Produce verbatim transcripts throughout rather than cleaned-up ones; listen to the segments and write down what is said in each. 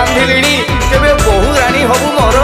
बांधिली केबे बहु रानी हबु मोर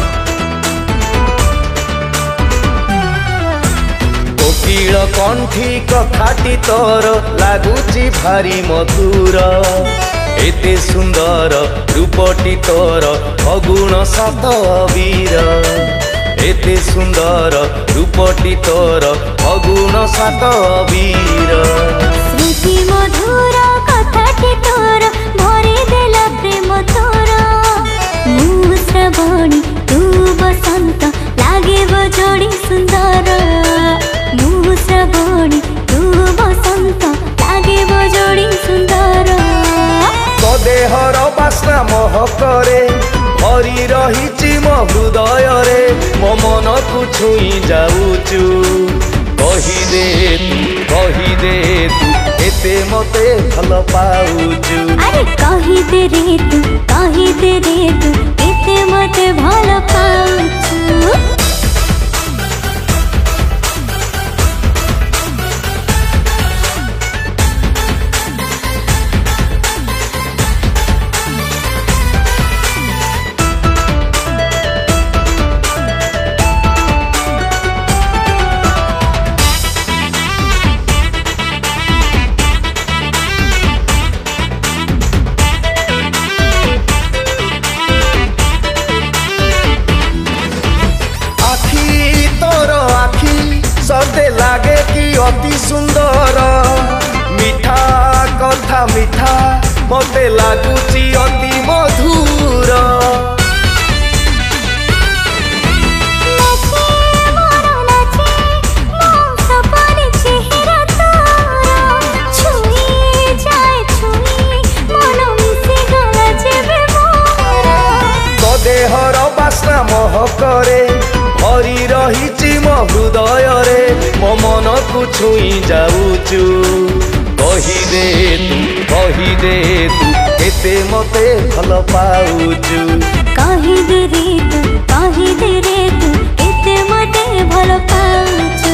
कोकिल कंठी कथाटी तोर लागुची भारी मधुर एते सुंदर रूपटी तोर अगुण सात वीर एते सुंदर रूपटी तोर अगुण सात वीर स्मृति मधुर कथाटी तोर भरी देला प्रेम तोर मु श्रवणी तू बसंत लागे जोड़ी सुंदर मु श्रवणी तू बसंत लागे जोड़ी सुंदर देहर बास्ना महकरे भरी रही मो हृदय रे मो मन को छुई जाऊचु कही दे तू कही दे तू एते मते भल पाऊचु अरे कही दे रे तू कही दे रे तू एते मते भल पाऊचु सते लागे कि अति सुंदर मीठा कथा मीठा मते लागुची अति मधुर तो देहर बास्ना महकरे भरी रही मो हृदय रे मो मन को छुई जाऊचु कही दे तू कही दे तू एते मते भल पाऊचु कही दे रे तू कही दे रे तू एते मते भल पाऊचु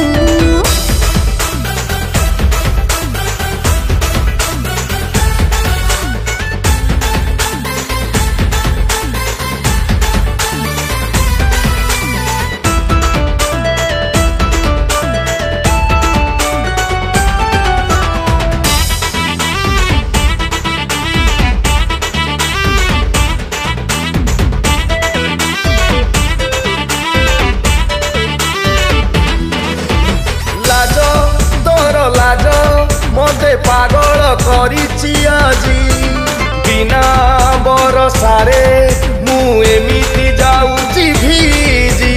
मते पागल करिछि आजी बिना बरसारे मु एमिति जाऊची भीजी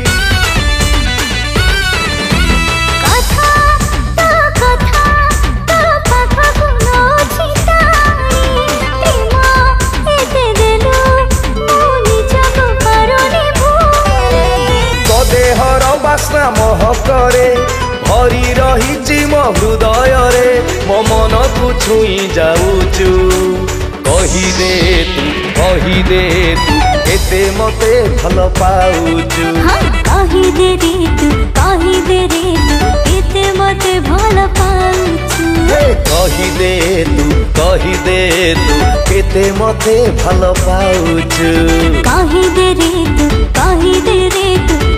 कथा तो कथा तो पाखा गुनो छितानी प्रेम एते देलु मु निजको करोनी भूले तो देहर बास्ना महकरे भरी रही मो हृदय रे मो मन को छुई जाऊचु कही दे तू कही दे तू एते मते भल पाऊचु हाँ कही दे रे तू कही दे रे तू एते मते भल पाऊचु कही दे तू कही दे तू एते मते भल पाऊचु कही दे रे तू कही दे रे तू